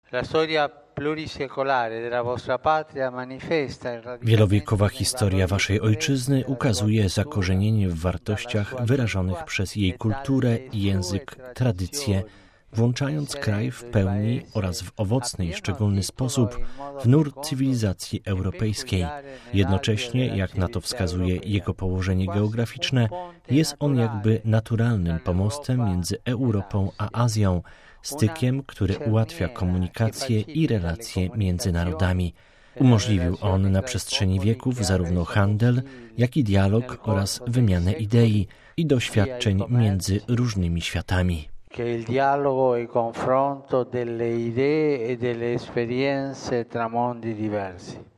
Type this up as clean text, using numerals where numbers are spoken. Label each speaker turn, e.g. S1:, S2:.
S1: Wielowiekowa historia waszej ojczyzny ukazuje zakorzenienie w wartościach wyrażonych przez jej kulturę, język, tradycje, włączając kraj w pełni oraz w owocny i szczególny sposób w nurt cywilizacji europejskiej. Jednocześnie, jak na to wskazuje jego położenie geograficzne, jest on jakby naturalnym pomostem między Europą a Azją, stykiem, który ułatwia komunikację i relacje między narodami. Umożliwił on na przestrzeni wieków zarówno handel, jak i dialog oraz wymianę idei i doświadczeń między różnymi światami.
S2: Che il dialogo e il confronto delle idee e delle esperienze tra mondi diversi.